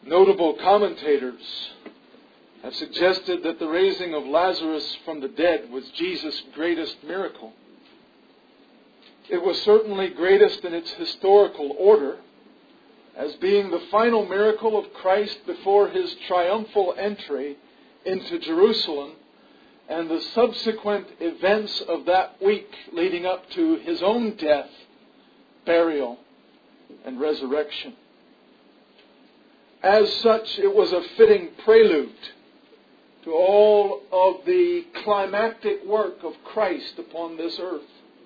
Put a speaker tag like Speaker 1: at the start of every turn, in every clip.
Speaker 1: Notable commentators have suggested that the raising of Lazarus from the dead was Jesus' greatest miracle. It was certainly greatest in its historical order, as being the final miracle of Christ before His triumphal entry into Jerusalem and the subsequent events of that week leading up to His own death, burial, and resurrection. As such, it was a fitting prelude to all of the climactic work of Christ upon this earth.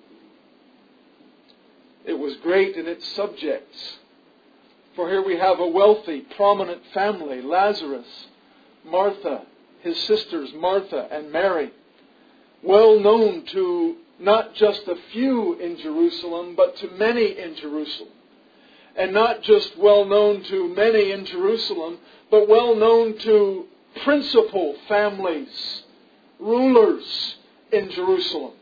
Speaker 1: It was great in its subjects. For here we have a wealthy, prominent family, Lazarus, Martha, his sisters Martha and Mary, well known to not just a few in Jerusalem, but to many in Jerusalem. And not just well known to many in Jerusalem, but well known to principal families, rulers in Jerusalem.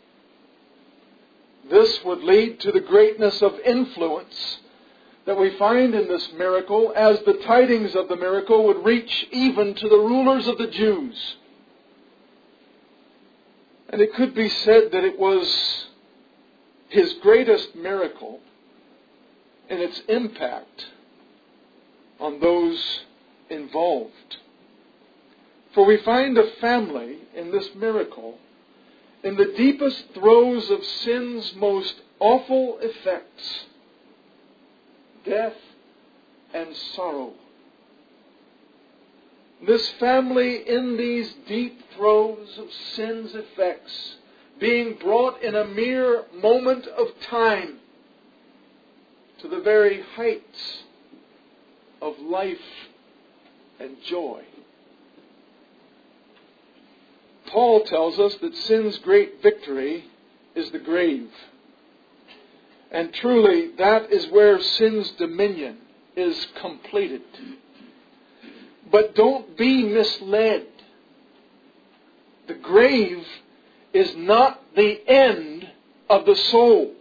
Speaker 1: This would lead to the greatness of influence that we find in this miracle, as the tidings of the miracle would reach even to the rulers of the Jews. And it could be said that it was His greatest miracle in its impact on those involved. For we find a family in this miracle in the deepest throes of sin's most awful effects, death and sorrow. This family in these deep throes of sin's effects, being brought in a mere moment of time to the very heights of life and joy. Paul tells us that sin's great victory is the grave. And truly, that is where sin's dominion is completed. But don't be misled. The grave is not the end of the soul.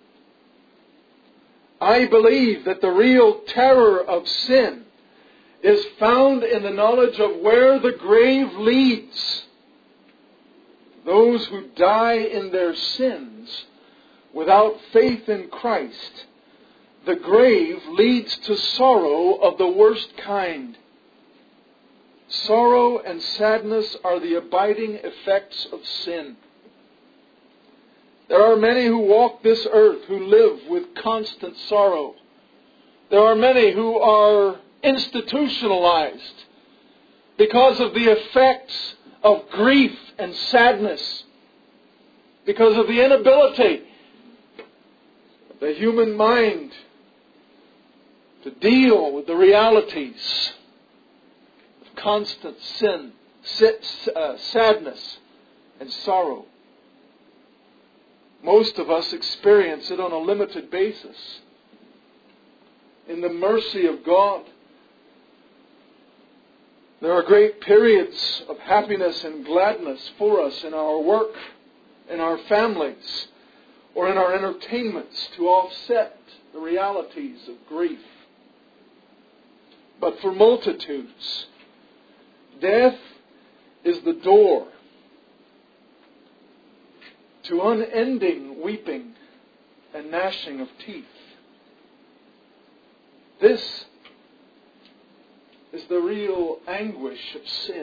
Speaker 1: I believe that the real terror of sin is found in the knowledge of where the grave leads. Those who die in their sins without faith in Christ, the grave leads to sorrow of the worst kind. Sorrow and sadness are the abiding effects of sin. There are many who walk this earth who live with constant sorrow. There are many who are institutionalized because of the effects of grief and sadness, because of the inability of the human mind to deal with the realities of constant sin, sadness, and sorrow. Most of us experience it on a limited basis. In the mercy of God, there are great periods of happiness and gladness for us in our work, in our families, or in our entertainments to offset the realities of grief. But for multitudes, death is the door to unending weeping and gnashing of teeth. This is the real anguish of sin.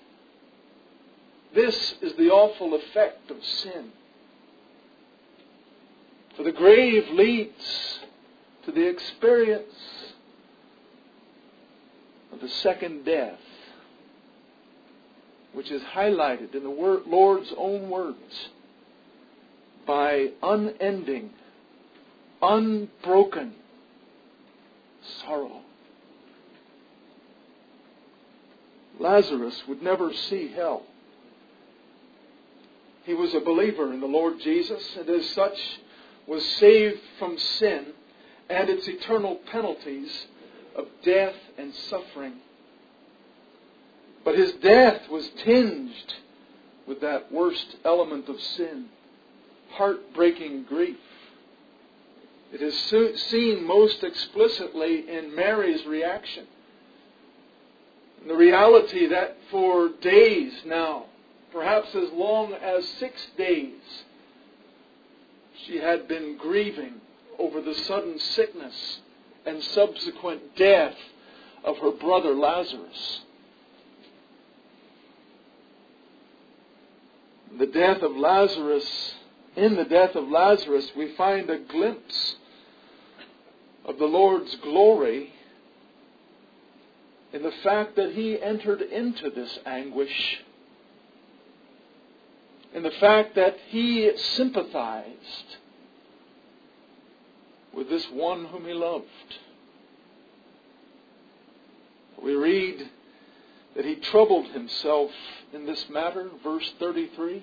Speaker 1: This is the awful effect of sin. For the grave leads to the experience of the second death, which is highlighted in the Lord's own words by unending, unbroken sorrow. Lazarus would never see hell. He was a believer in the Lord Jesus, and as such was saved from sin and its eternal penalties of death and suffering. But his death was tinged with that worst element of sin, heartbreaking grief. It is seen most explicitly in Mary's reaction And the reality that for days now, perhaps as long as 6 days, she had been grieving over the sudden sickness and subsequent death of her brother Lazarus. In the death of Lazarus, we find a glimpse of the Lord's glory in the fact that He entered into this anguish, in the fact that He sympathized with this one whom He loved. We read that He troubled Himself in this matter, verse 33.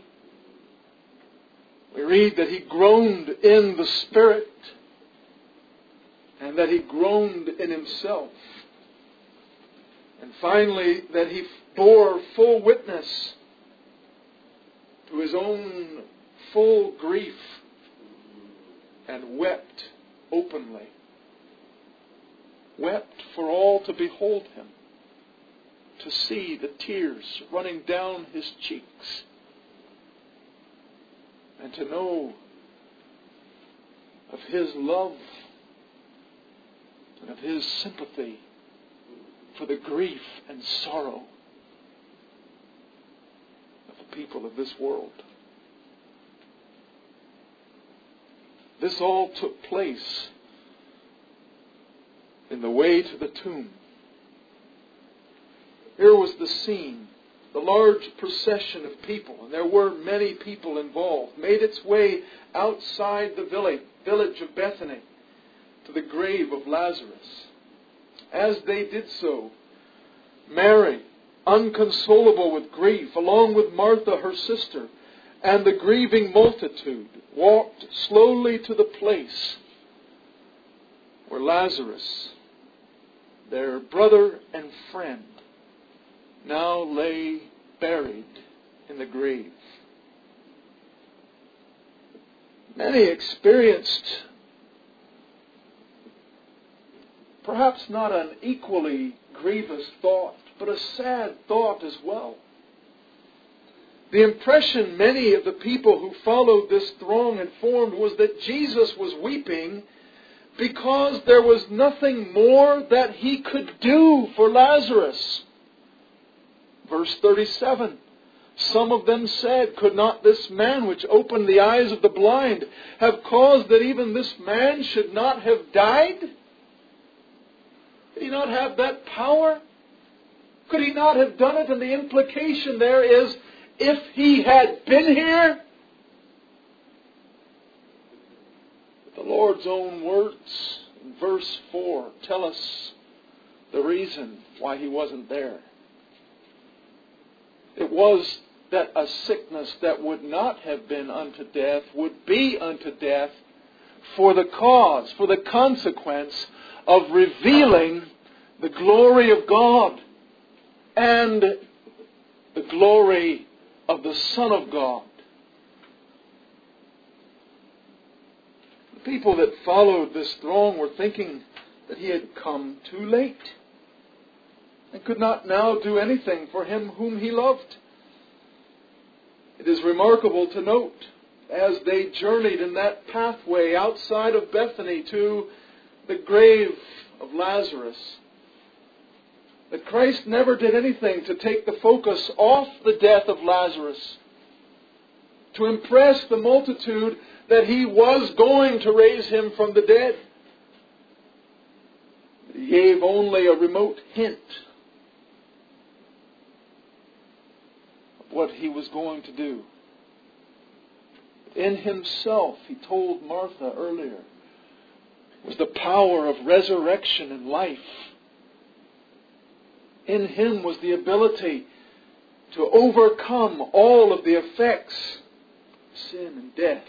Speaker 1: We read that He groaned in the Spirit and that He groaned in Himself. And finally, that He bore full witness to His own full grief and wept openly. Wept for all to behold Him, to see the tears running down His cheeks, and to know of His love and of His sympathy for the grief and sorrow of the people of this world. This all took place in the way to the tomb. Here was the scene. The large procession of people, and there were many people involved, made its way outside the village of Bethany to the grave of Lazarus. As they did so, Mary, unconsolable with grief, along with Martha, her sister, and the grieving multitude, walked slowly to the place where Lazarus, their brother and friend, now lay buried in the grave. Many experienced perhaps not an equally grievous thought, but a sad thought as well. The impression many of the people who followed this throng had formed was that Jesus was weeping because there was nothing more that He could do for Lazarus. Verse 37, some of them said, could not this man which opened the eyes of the blind have caused that even this man should not have died? Did He not have that power? Could He not have done it? And the implication there is, if He had been here. The Lord's own words in verse 4 tell us the reason why He wasn't there. It was that a sickness that would not have been unto death would be unto death for the cause, for the consequence of revealing the glory of God and the glory of the Son of God. The people that followed this throng were thinking that He had come too late and could not now do anything for him whom He loved. It is remarkable to note, as they journeyed in that pathway outside of Bethany to the grave of Lazarus, that Christ never did anything to take the focus off the death of Lazarus, to impress the multitude that He was going to raise him from the dead. He gave only a remote hint of what He was going to do. In Himself, He told Martha earlier, was the power of resurrection and life. In Him was the ability to overcome all of the effects of sin and death.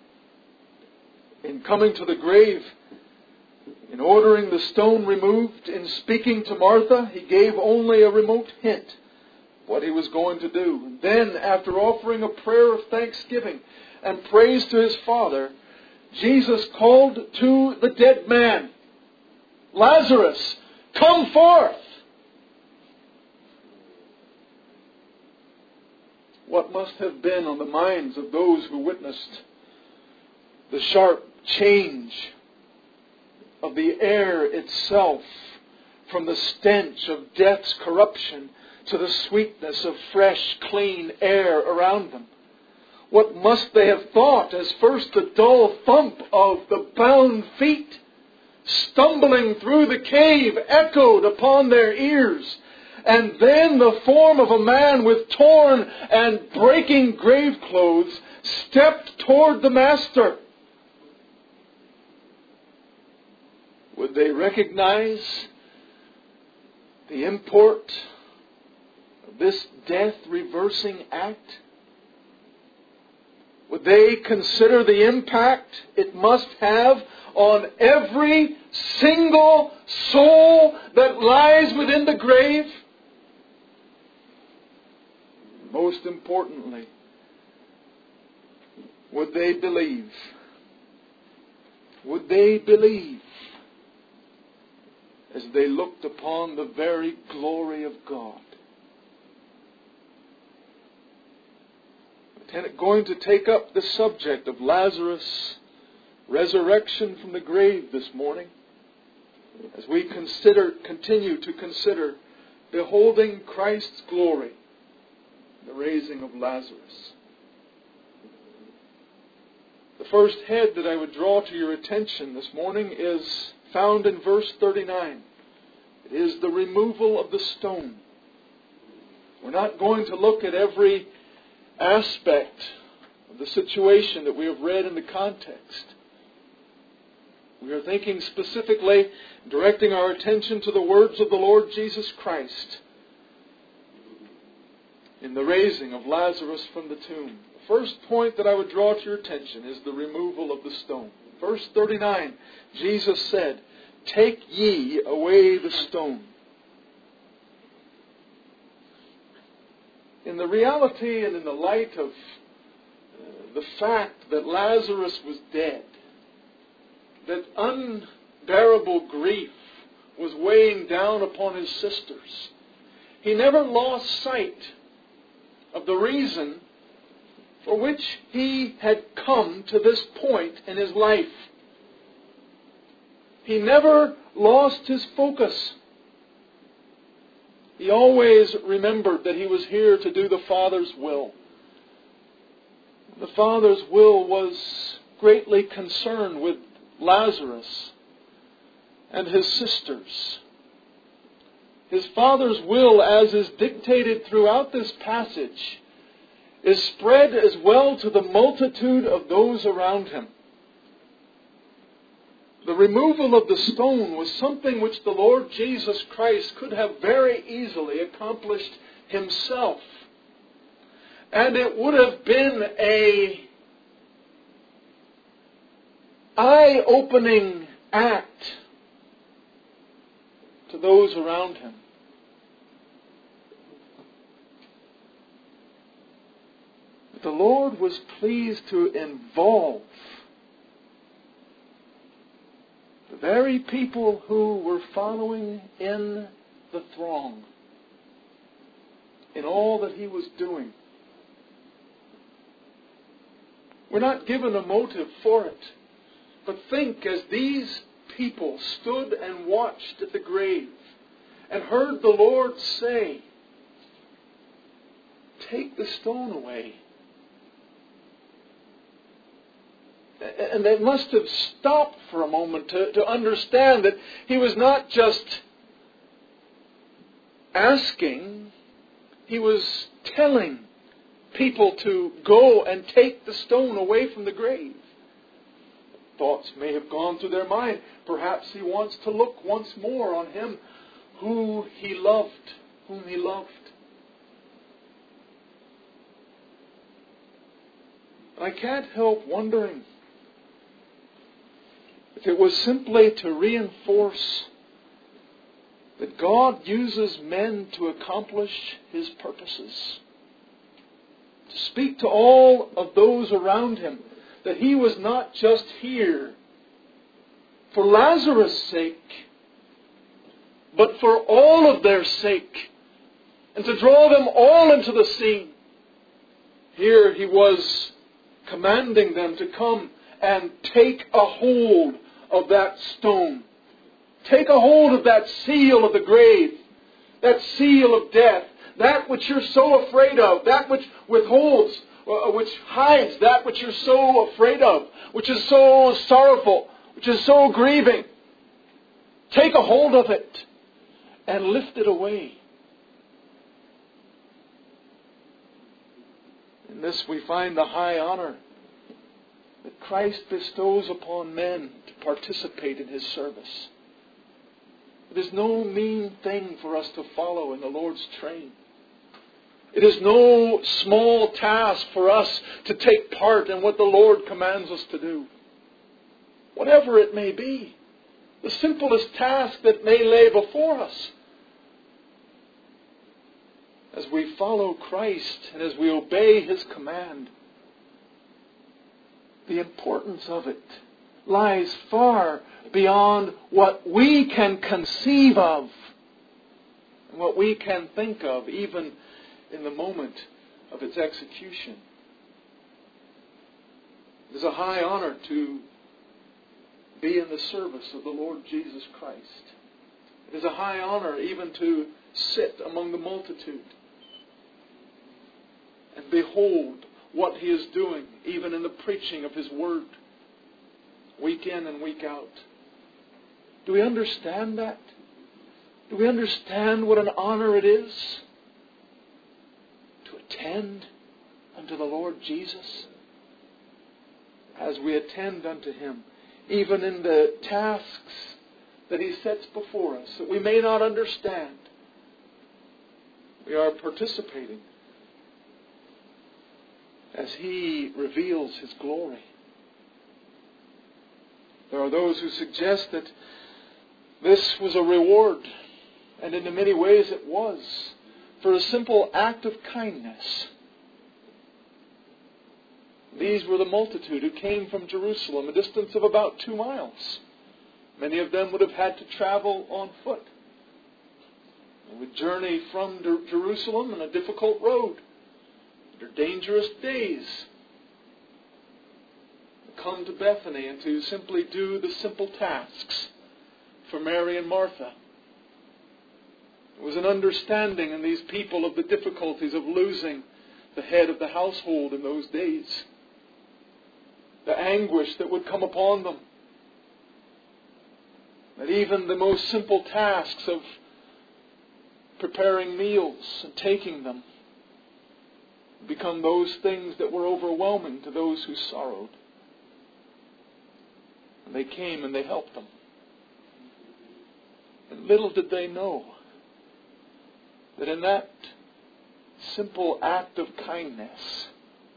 Speaker 1: In coming to the grave, in ordering the stone removed, in speaking to Martha, He gave only a remote hint of what He was going to do. And then, after offering a prayer of thanksgiving and praise to His Father, Jesus called to the dead man, Lazarus, come forth! what must have been on the minds of those who witnessed the sharp change of the air itself from the stench of death's corruption to the sweetness of fresh, clean air around them. What must they have thought as first the dull thump of the bound feet stumbling through the cave echoed upon their ears, and then the form of a man with torn and breaking grave clothes stepped toward the Master? Would they recognize the import of this death-reversing act? Would they consider the impact it must have on every single soul that lies within the grave? Most importantly, would they believe? Would they believe as they looked upon the very glory of God? Going to take up the subject of Lazarus' resurrection from the grave this morning as we continue to consider beholding Christ's glory, the raising of Lazarus. The first head that I would draw to your attention this morning is found in verse 39. It is the removal of the stone. We're not going to look at every aspect of the situation that we have read in the context. We are thinking specifically, directing our attention to the words of the Lord Jesus Christ in the raising of Lazarus from the tomb. The first point that I would draw to your attention is the removal of the stone. Verse 39, Jesus said, "Take ye away the stone." In the reality and in the light of the fact that Lazarus was dead, that unbearable grief was weighing down upon his sisters, he never lost sight of the reason for which he had come to this point in his life. He never lost his focus. He always remembered that he was here to do the Father's will. The Father's will was greatly concerned with Lazarus and his sisters. His Father's will, as is dictated throughout this passage, is spread as well to the multitude of those around him. The removal of the stone was something which the Lord Jesus Christ could have very easily accomplished himself. And it would have been an eye-opening act to those around him. But the Lord was pleased to involve the very people who were following in the throng in all that he was doing. We're not given a motive for it, but think as these people stood and watched at the grave and heard the Lord say, "Take the stone away." And they must have stopped for a moment to understand that he was not just asking, he was telling people to go and take the stone away from the grave. Thoughts may have gone through their mind. Perhaps he wants to look once more on him whom he loved. I can't help wondering if it was simply to reinforce that God uses men to accomplish his purposes. To speak to all of those around him that he was not just here for Lazarus' sake, but for all of their sake, and to draw them all into the scene. Here he was commanding them to come and take a hold of that stone. Take a hold of that seal of the grave, that seal of death, that which you're so afraid of, that which withholds, which hides that which you're so afraid of, which is so sorrowful, which is so grieving. Take a hold of it and lift it away. In this we find the high honor that Christ bestows upon men to participate in His service. It is no mean thing for us to follow in the Lord's train. It is no small task for us to take part in what the Lord commands us to do. Whatever it may be, the simplest task that may lay before us. As we follow Christ and as we obey His command, the importance of it lies far beyond what we can conceive of and what we can think of, even in the moment of its execution. It is a high honor to be in the service of the Lord Jesus Christ. It is a high honor even to sit among the multitude and behold what He is doing, even in the preaching of His Word, week in and week out. Do we understand that? Do we understand what an honor it is to attend unto the Lord Jesus? As we attend unto Him, even in the tasks that He sets before us, that we may not understand, we are participating as He reveals His glory. There are those who suggest that this was a reward, and in many ways it was, for a simple act of kindness. These were the multitude who came from Jerusalem, a distance of about 2 miles. Many of them would have had to travel on foot. They would journey from Jerusalem on a difficult road, under dangerous days, come to Bethany and to simply do the simple tasks for Mary and Martha. There was an understanding in these people of the difficulties of losing the head of the household in those days. The anguish that would come upon them. That even the most simple tasks of preparing meals and taking them become those things that were overwhelming to those who sorrowed. And they came and they helped them. And little did they know that in that simple act of kindness,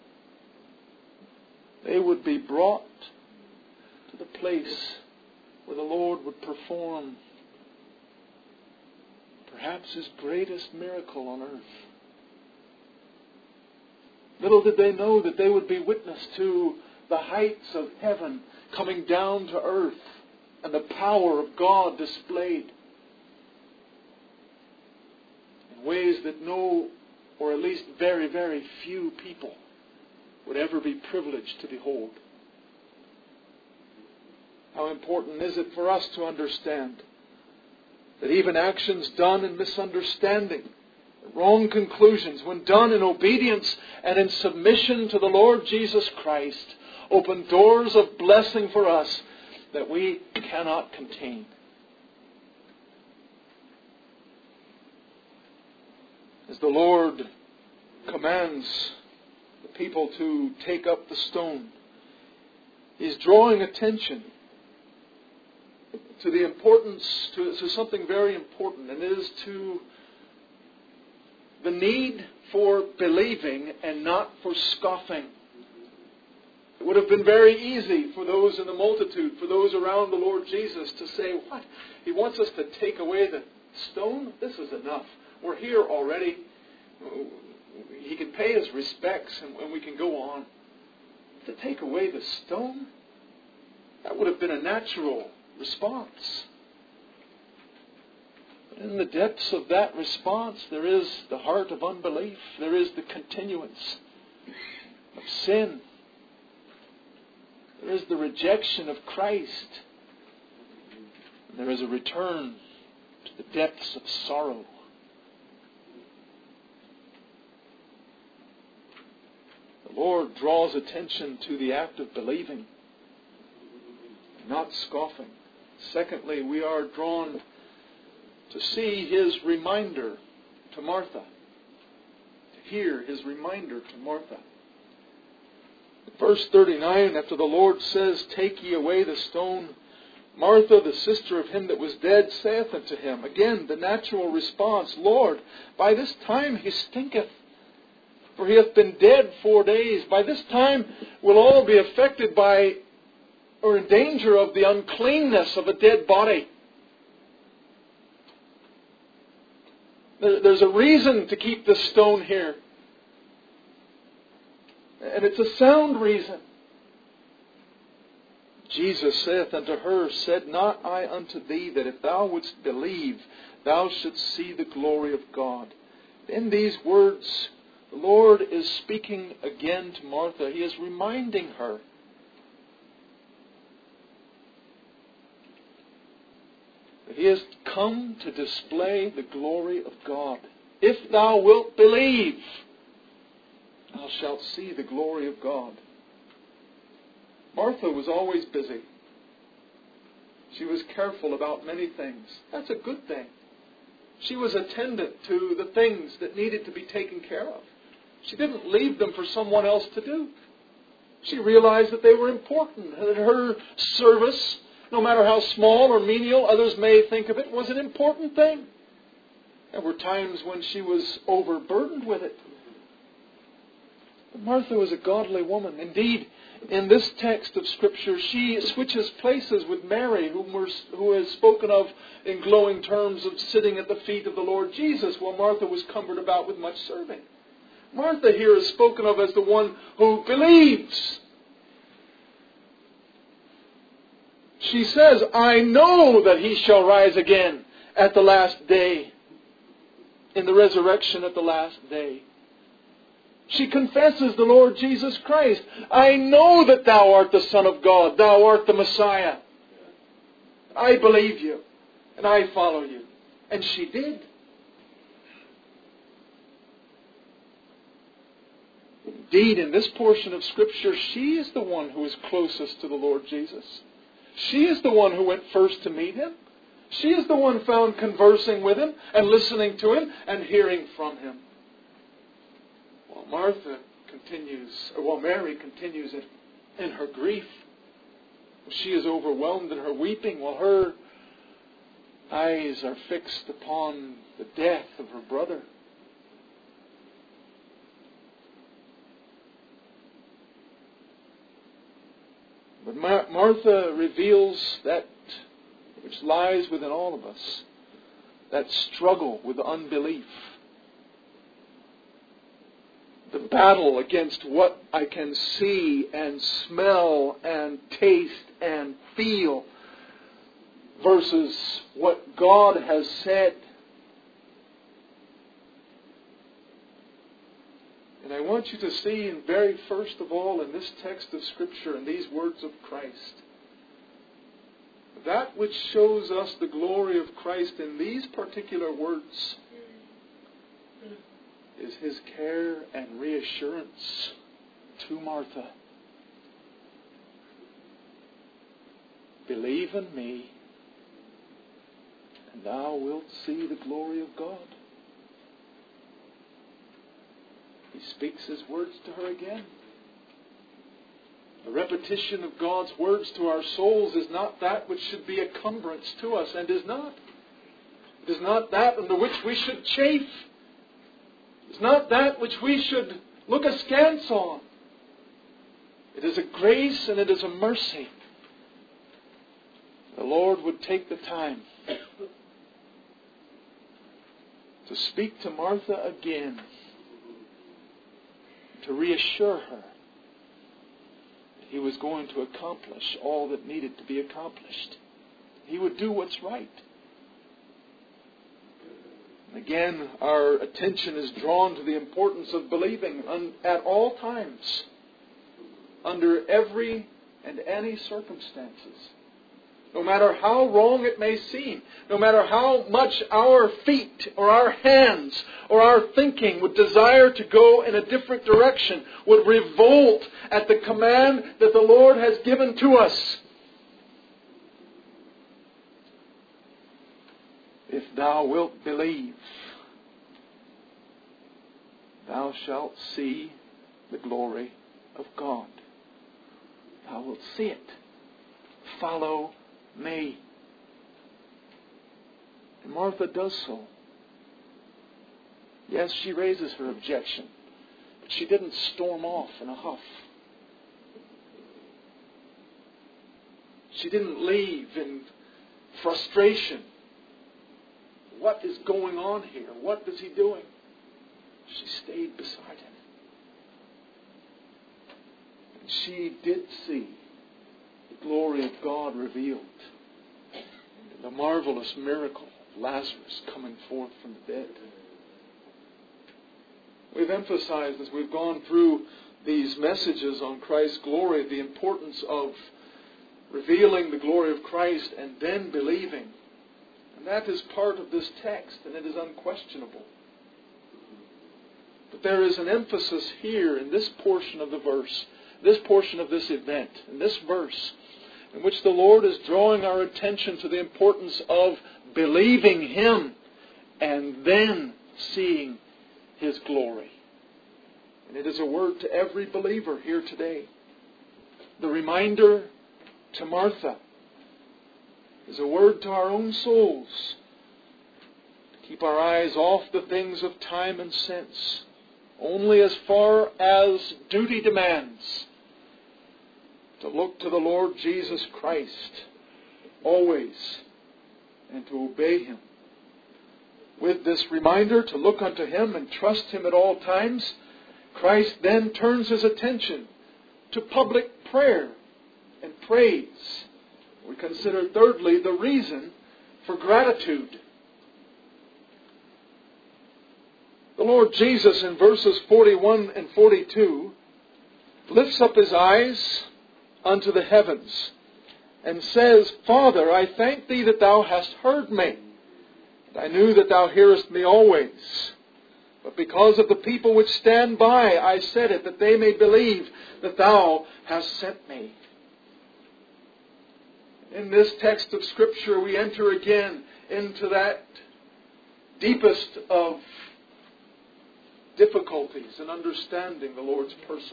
Speaker 1: they would be brought to the place where the Lord would perform perhaps His greatest miracle on earth. Little did they know that they would be witness to the heights of heaven coming down to earth and the power of God displayed in ways that no, or at least very, very few people would ever be privileged to behold. How important is it for us to understand that even actions done in misunderstanding, wrong conclusions, when done in obedience and in submission to the Lord Jesus Christ, open doors of blessing for us that we cannot contain. As the Lord commands the people to take up the stone, He's drawing attention to the importance, to something very important, and it is to the need for believing and not for scoffing. It would have been very easy for those in the multitude, for those around the Lord Jesus, to say, what? He wants us to take away the stone? This is enough. We're here already. He can pay His respects and we can go on. To take away the stone? That would have been a natural response. But in the depths of that response, there is the heart of unbelief. There is the continuance of sin. There is the rejection of Christ. And there is a return to the depths of sorrow. The Lord draws attention to the act of believing, not scoffing. Secondly, we are drawn to see His reminder to Martha. To hear His reminder to Martha. Verse 39, after the Lord says, "Take ye away the stone," Martha, the sister of him that was dead, saith unto Him. Again, the natural response, "Lord, by this time he stinketh, for he hath been dead 4 days. By this time we'll all be affected by, or in danger of, the uncleanness of a dead body." There's a reason to keep this stone here. And it's a sound reason. Jesus saith unto her, "Said not I unto thee that if thou wouldst believe, thou shouldst see the glory of God?" In these words, the Lord is speaking again to Martha. He is reminding her that He has come to display the glory of God. If thou wilt believe, thou shalt see the glory of God. Martha was always busy. She was careful about many things. That's a good thing. She was attendant to the things that needed to be taken care of. She didn't leave them for someone else to do. She realized that they were important, that her service, no matter how small or menial others may think of it, was an important thing. There were times when she was overburdened with it. But Martha was a godly woman. Indeed, in this text of Scripture, she switches places with Mary, who is spoken of in glowing terms of sitting at the feet of the Lord Jesus, while Martha was cumbered about with much serving. Martha here is spoken of as the one who believes. She says, "I know that He shall rise again at the last day," in the resurrection at the last day. She confesses the Lord Jesus Christ. "I know that Thou art the Son of God. Thou art the Messiah. I believe You, and I follow You." And she did. Indeed, in this portion of Scripture, she is the one who is closest to the Lord Jesus. She is the one who went first to meet Him. She is the one found conversing with Him and listening to Him and hearing from Him. While Mary continues in her grief, she is overwhelmed in her weeping, while her eyes are fixed upon the death of her brother. But Martha reveals that which lies within all of us, that struggle with unbelief. The battle against what I can see and smell and taste and feel versus what God has said. And I want you to see, very first of all, in this text of Scripture, in these words of Christ, that which shows us the glory of Christ in these particular words is His care and reassurance to Martha. "Believe in Me, and thou wilt see the glory of God." He speaks His words to her again. The repetition of God's words to our souls is not that which should be a cumbrance to us, and is not. It is not that under which we should chafe. It's not that which we should look askance on. It is a grace and it is a mercy. The Lord would take the time to speak to Martha again, to reassure her that He was going to accomplish all that needed to be accomplished. He would do what's right. Again, our attention is drawn to the importance of believing at all times, under every and any circumstances. No matter how wrong it may seem, no matter how much our feet or our hands or our thinking would desire to go in a different direction, would revolt at the command that the Lord has given to us. If thou wilt believe, thou shalt see the glory of God. Thou wilt see it. Follow me. And Martha does so. Yes, she raises her objection, but she didn't storm off in a huff. She didn't leave in frustration. What is going on here? What is he doing? She stayed beside him. And she did see the glory of God revealed. And the marvelous miracle of Lazarus coming forth from the dead. We've emphasized as we've gone through these messages on Christ's glory the importance of revealing the glory of Christ and then believing. And that is part of this text, and it is unquestionable. But there is an emphasis here in this portion of the verse, this portion of this event, in this verse, in which the Lord is drawing our attention to the importance of believing Him and then seeing His glory. And it is a word to every believer here today. The reminder to Martha is a word to our own souls. To keep our eyes off the things of time and sense, only as far as duty demands. To look to the Lord Jesus Christ always and to obey Him. With this reminder to look unto Him and trust Him at all times, Christ then turns His attention to public prayer and praise. We consider thirdly the reason for gratitude. The Lord Jesus in verses 41 and 42 lifts up His eyes unto the heavens and says, Father, I thank Thee that Thou hast heard me. And I knew that Thou hearest me always. But because of the people which stand by, I said it, that they may believe that Thou hast sent me. In this text of Scripture, we enter again into that deepest of difficulties in understanding the Lord's person,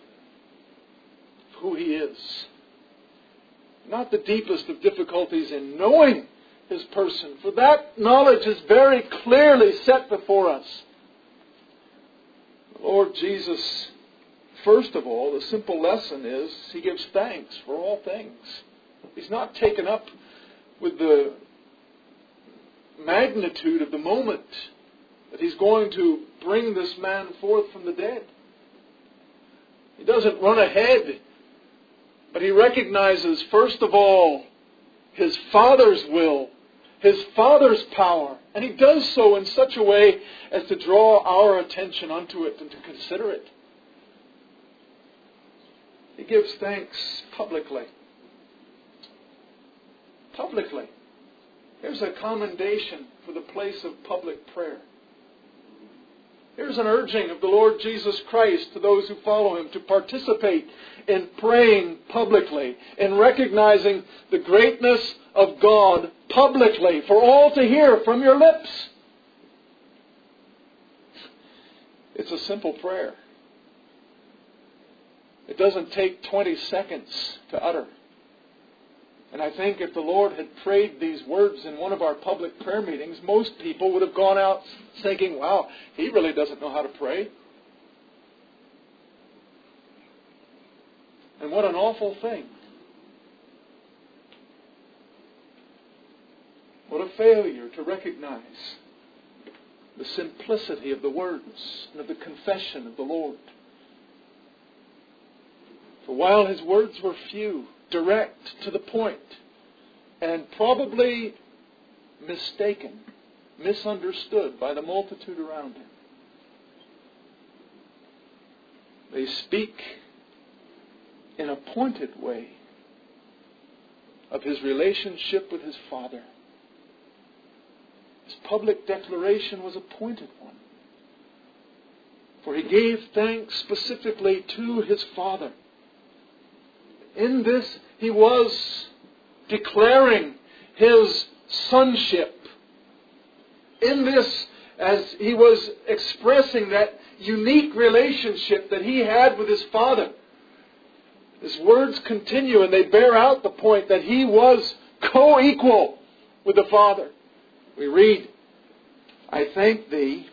Speaker 1: who He is. Not the deepest of difficulties in knowing His person, for that knowledge is very clearly set before us. The Lord Jesus, first of all, the simple lesson is He gives thanks for all things. He's not taken up with the magnitude of the moment that He's going to bring this man forth from the dead. He doesn't run ahead, but He recognizes, first of all, His Father's will, His Father's power. And He does so in such a way as to draw our attention unto it and to consider it. He gives thanks publicly. Publicly. Here's a commendation for the place of public prayer. Here's an urging of the Lord Jesus Christ to those who follow Him to participate in praying publicly, in recognizing the greatness of God publicly, for all to hear from your lips. It's a simple prayer. It doesn't take 20 seconds to utter. And I think if the Lord had prayed these words in one of our public prayer meetings, most people would have gone out thinking, wow, he really doesn't know how to pray. And what an awful thing. What a failure to recognize the simplicity of the words and of the confession of the Lord. For while His words were few, direct, to the point, and probably mistaken, misunderstood by the multitude around him. They speak in a pointed way of his relationship with his Father. His public declaration was a pointed one. For he gave thanks specifically to his Father. In this, he was declaring his sonship. In this, as he was expressing that unique relationship that he had with his Father, his words continue and they bear out the point that he was co-equal with the Father. We read, I thank thee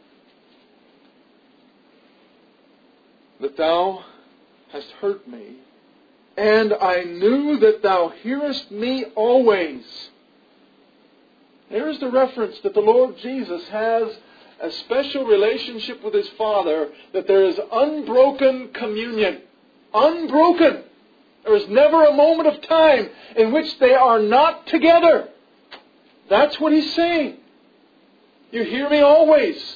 Speaker 1: that thou hast heard me, and I knew that thou hearest me always. There is the reference that the Lord Jesus has a special relationship with his Father, that there is unbroken communion. Unbroken. There is never a moment of time in which they are not together. That's what he's saying. You hear me always.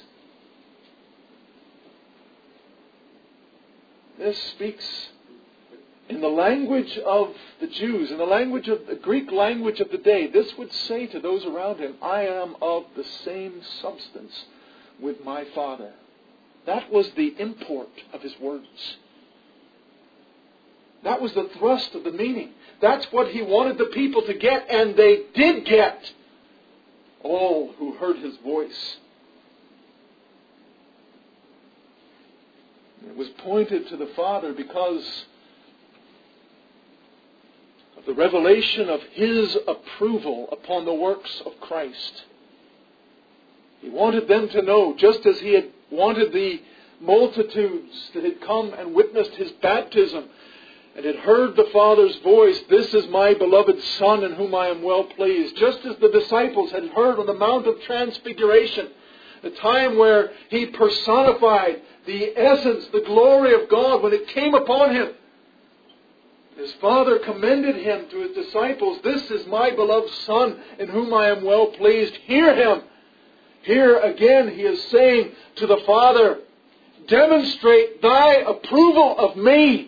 Speaker 1: This speaks in the language of the Jews, in the language of the Greek language of the day. This would say to those around him, I am of the same substance with my Father. That was the import of his words. That was the thrust of the meaning. That's what he wanted the people to get, and they did get. All who heard his voice. It was pointed to the Father because of the revelation of his approval upon the works of Christ. He wanted them to know, just as he had wanted the multitudes that had come and witnessed his baptism and had heard the Father's voice, this is my beloved Son in whom I am well pleased. Just as the disciples had heard on the Mount of Transfiguration, the time where he personified the essence, the glory of God when it came upon him. His Father commended him to his disciples. This is my beloved Son in whom I am well pleased. Hear him. Here again he is saying to the Father, demonstrate thy approval of me.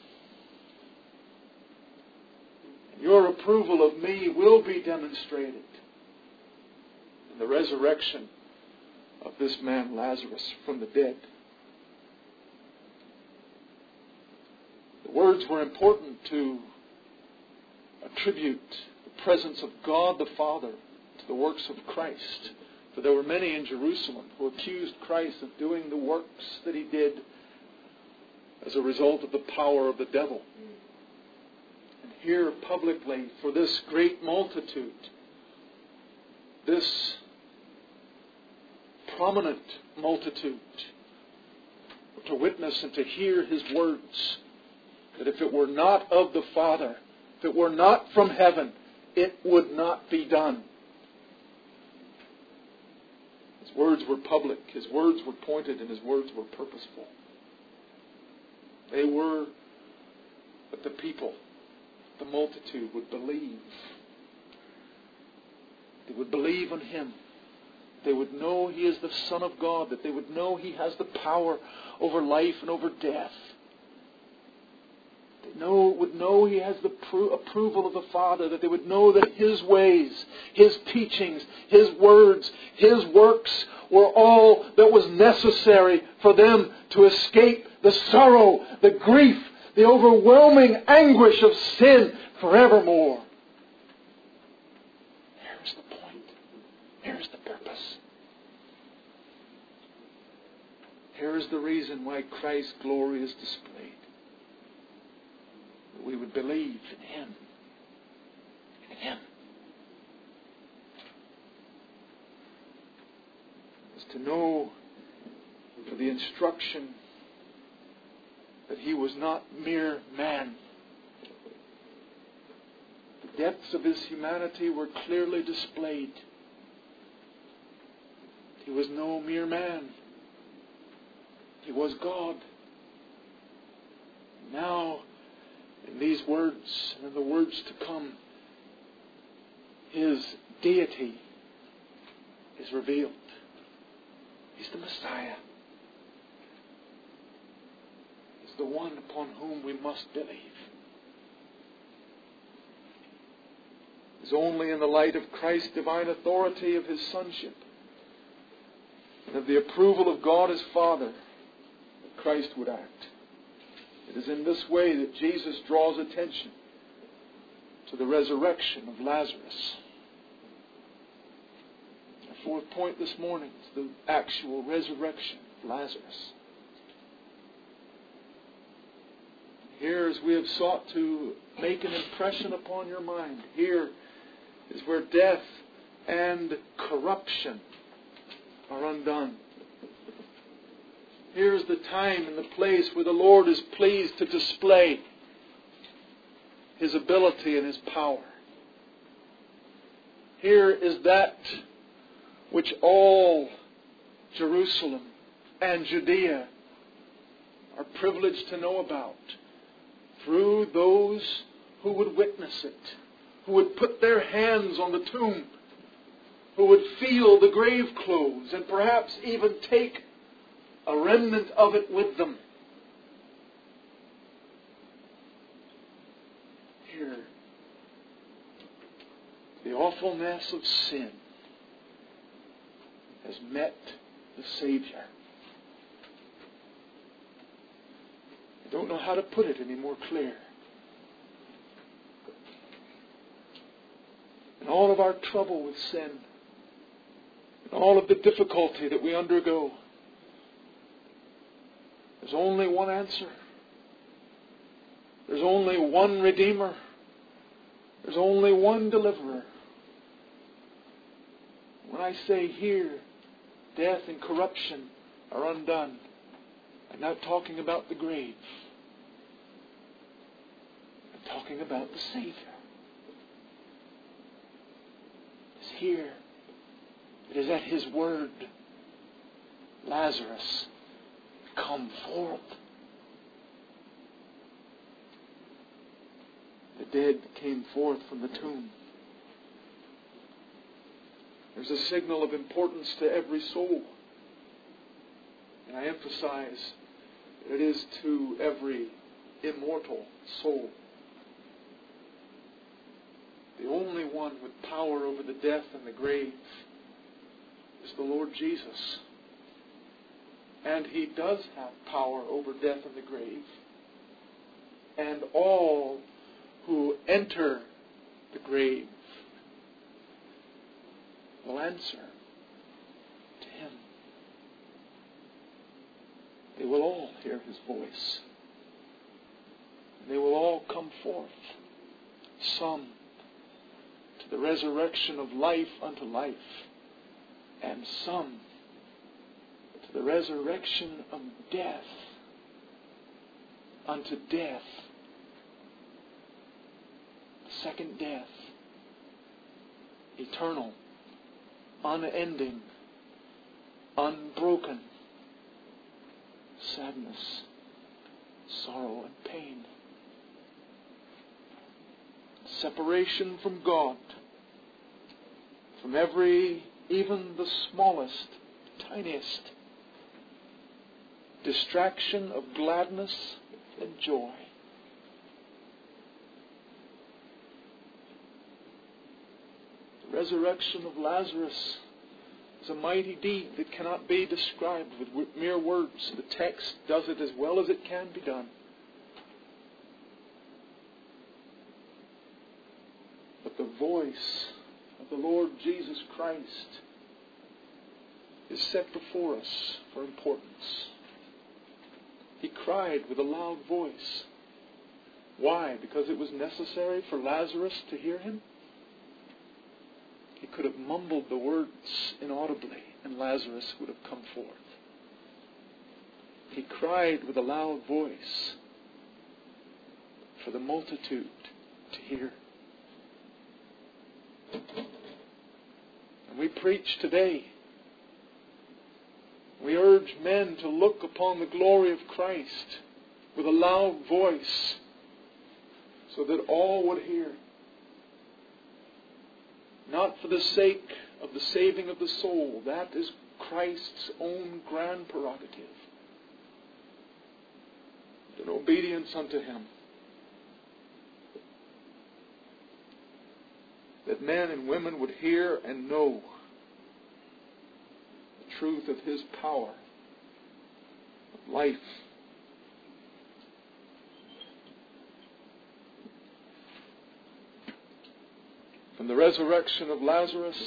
Speaker 1: Your approval of me will be demonstrated in the resurrection of this man Lazarus from the dead. The words were important to attribute the presence of God the Father to the works of Christ. For there were many in Jerusalem who accused Christ of doing the works that he did as a result of the power of the devil. And here publicly, for this great multitude, this prominent multitude, to witness and to hear his words, that if it were not of the Father, if it were not from heaven, it would not be done. His words were public, his words were pointed, and his words were purposeful. They were that the people, the multitude, would believe. They would believe on him. They would know he is the Son of God, that they would know he has the power over life and over death. They would know he has the approval of the Father, that they would know that his ways, his teachings, his words, his works were all that was necessary for them to escape the sorrow, the grief, the overwhelming anguish of sin forevermore. Here's the point. Here's the purpose. Here is the reason why Christ's glory is displayed. That we would believe in him. In him. Is to know for the instruction that he was not mere man. The depths of his humanity were clearly displayed. He was no mere man. He was God. Now, in these words and in the words to come, his deity is revealed. He's the Messiah. He's the one upon whom we must believe. It is only in the light of Christ's divine authority, of His sonship, and of the approval of God as Father, that Christ would act. It is in this way that Jesus draws attention to the resurrection of Lazarus. Our fourth point this morning is the actual resurrection of Lazarus. Here, as we have sought to make an impression upon your mind, here is where death and corruption are undone. Here is the time and the place where the Lord is pleased to display His ability and His power. Here is that which all Jerusalem and Judea are privileged to know about through those who would witness it, who would put their hands on the tomb, who would feel the grave clothes and perhaps even take a remnant of it with them. Here, the awfulness of sin has met the Savior. I don't know how to put it any more clear. In all of our trouble with sin, in all of the difficulty that we undergo, there's only one answer. There's only one Redeemer. There's only one Deliverer. When I say here, death and corruption are undone, I'm not talking about the grave. I'm talking about the Savior. It's here. It is at His word, Lazarus, come forth. The dead came forth from the tomb. There's a signal of importance to every soul. And I emphasize that it is to every immortal soul. The only one with power over the death and the grave is the Lord Jesus. And He does have power over death and the grave. And all who enter the grave will answer to Him. They will all hear His voice. And they will all come forth. Some to the resurrection of life unto life, and some to the resurrection of death unto death. The second death, eternal, unending, unbroken sadness, sorrow, and pain. Separation from God, from every, even the smallest, tiniest distraction of gladness and joy. The resurrection of Lazarus is a mighty deed that cannot be described with mere words. The text does it as well as it can be done. But the voice of the Lord Jesus Christ is set before us for importance. He cried with a loud voice. Why? Because it was necessary for Lazarus to hear Him? He could have mumbled the words inaudibly, and Lazarus would have come forth. He cried with a loud voice for the multitude to hear. And we preach today. We urge men to look upon the glory of Christ with a loud voice so that all would hear. Not for the sake of the saving of the soul, that is Christ's own grand prerogative. In obedience unto Him, that men and women would hear and know the truth of His power, of life. From the resurrection of Lazarus,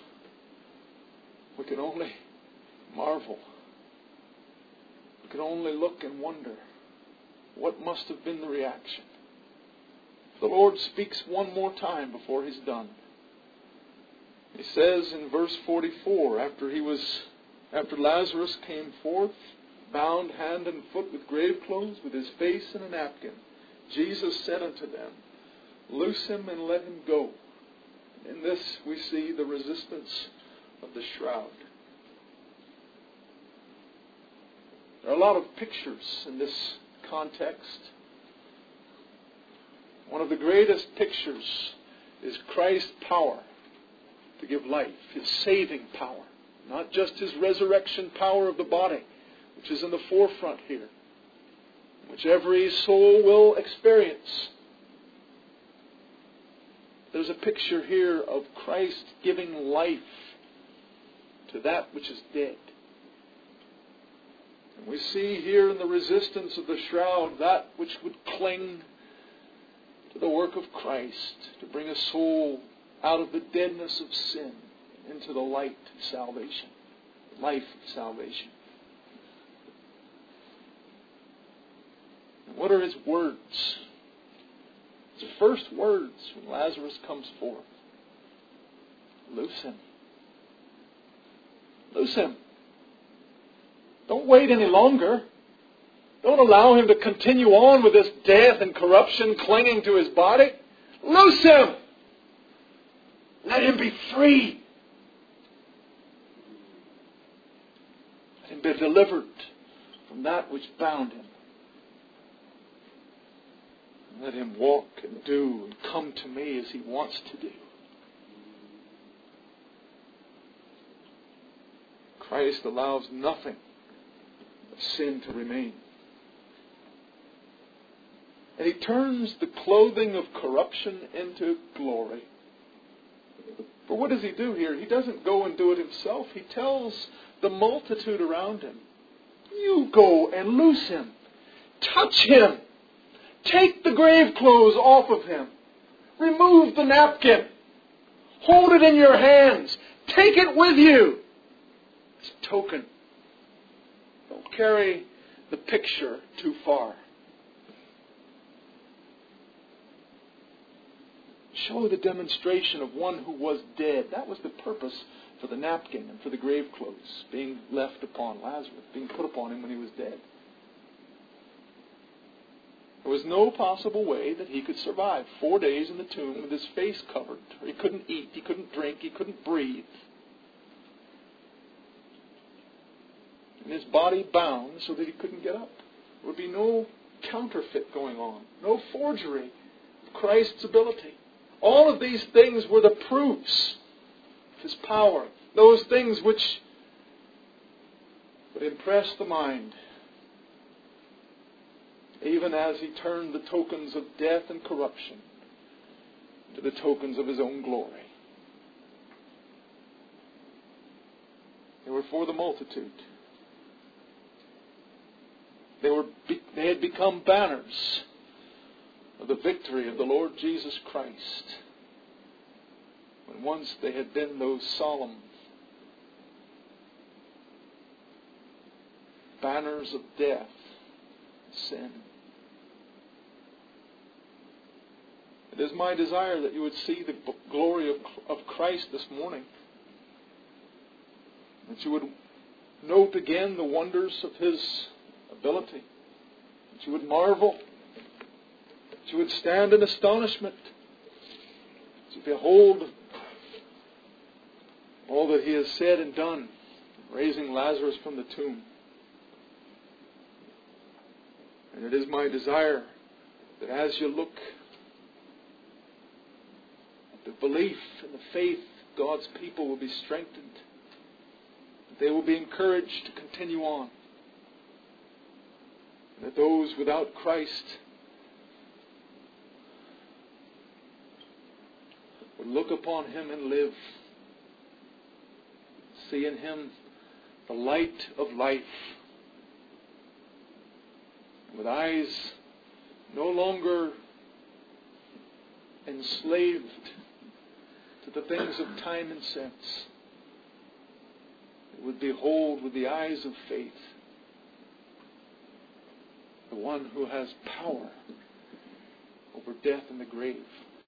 Speaker 1: we can only marvel. We can only look and wonder what must have been the reaction. The Lord speaks one more time before He's done. He says in verse 44, after Lazarus came forth, bound hand and foot with grave clothes, with his face in a napkin, Jesus said unto them, Loose him and let him go. In this we see the resistance of the shroud. There are a lot of pictures in this context. One of the greatest pictures is Christ's power to give life, His saving power. Not just His resurrection power of the body, which is in the forefront here, which every soul will experience. There's a picture here of Christ giving life to that which is dead. And we see here in the resistance of the shroud that which would cling to the work of Christ to bring a soul out of the deadness of sin into the light of salvation, life of salvation. And what are His words? His first words when Lazarus comes forth. Loose him. Loose him. Don't wait any longer. Don't allow him to continue on with this death and corruption clinging to his body. Loose him. Let him be free. Let him be delivered from that which bound him. Let him walk and do and come to me as he wants to do. Christ allows nothing of sin to remain. And He turns the clothing of corruption into glory. But what does He do here? He doesn't go and do it Himself. He tells the multitude around Him, you go and loose him. Touch him. Take the grave clothes off of him. Remove the napkin. Hold it in your hands. Take it with you. It's a token. Don't carry the picture too far. Show the demonstration of one who was dead. That was the purpose for the napkin and for the grave clothes being left upon Lazarus, being put upon him when he was dead. There was no possible way that he could survive 4 days in the tomb with his face covered. He couldn't eat, he couldn't drink, he couldn't breathe. And his body bound so that he couldn't get up. There would be no counterfeit going on, no forgery of Christ's ability. All of these things were the proofs of His power. Those things which would impress the mind, even as He turned the tokens of death and corruption to the tokens of His own glory. They were for the multitude. They had become banners of the victory of the Lord Jesus Christ, when once they had been those solemn banners of death, sin. It is my desire that you would see the glory of Christ this morning, that you would note again the wonders of His ability, that you would marvel, that you would stand in astonishment to behold all that He has said and done, raising Lazarus from the tomb. And it is my desire that as you look at the belief and the faith that God's people will be strengthened. That they will be encouraged to continue on. And that those without Christ would look upon Him and live. See in Him the light of life. With eyes no longer enslaved to the things of time and sense. They would behold with the eyes of faith the one who has power over death and the grave.